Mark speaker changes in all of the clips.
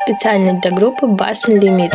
Speaker 1: специально для группы Bass Unlimited.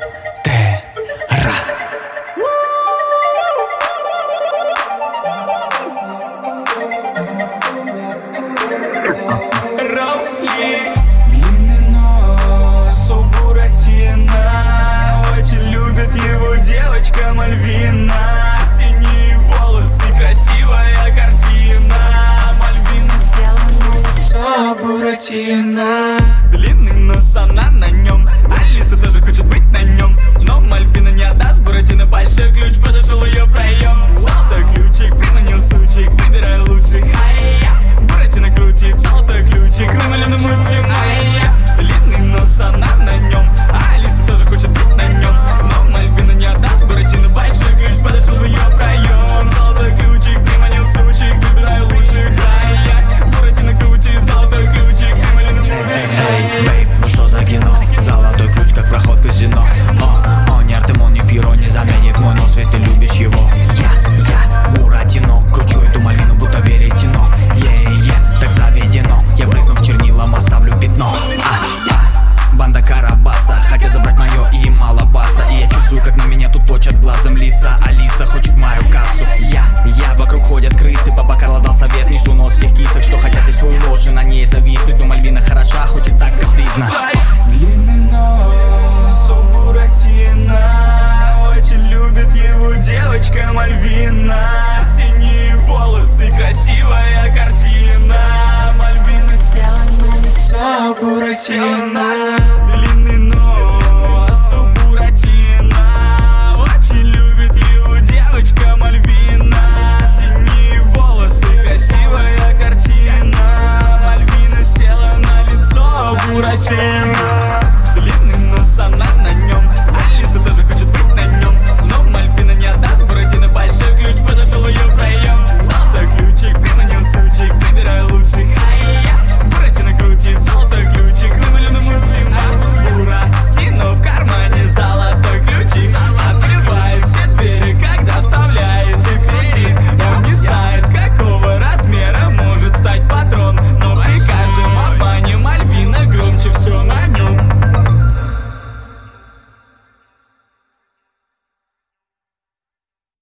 Speaker 2: Длинный нос у Буратино, очень любит его девочка Мальвина. Синие волосы, красивая картина. Мальвина села на лицо Буратино. Длинный нос, она на нем, Алиса тоже хочет быть на нем. Но Мальвина не отдаст Буратино большой ключ, подошел ее проем. Золотой ключик, приманил сучик, выбирай лучших, ай-я. Буратино крутит золотой ключик, на малину мутим, ай-я. Длинный нос, она на нем, а Алиса тоже хочет быть на нем. Но Мальвина не отдаст Буратино большой ключ, подошел в ее проем. Золотой ключик, приманил сучик, выбирай лучших, ай-я. Буратино крутит золотой ключик, на малину мутим, ай-я.
Speaker 3: Бейб, ну что за кино? Золотой ключ, как проход в казино. Ни Артемон, ни Пиро не заменит мой нос, ведь ты любишь его. Я, Буратино, кручу эту малину, будто веретено. Так заведено, я брызну в чернилам, оставлю пятно. Банда Карабаса хотят забрать мое и мало баса. И я чувствую, как на меня тут точат глазом лиса. Алиса хочет мою кассу. Я, вокруг ходят крысы. Папа Карло дал совет, несу нос в тех кисок, что хотят лишь свою ложь и на ней зависнуть. Но Мальвина хороша, хоть и так капризна.
Speaker 2: Длинный нос у Буратино, очень любит его девочка Мальвина. Синие волосы, красивая картина. Мальвина села на лицо Буратино. Длинный нос у Буратино, очень любит его девочка Мальвина. Синие волосы, красивая картина. Мальвина села на лицо Буратино.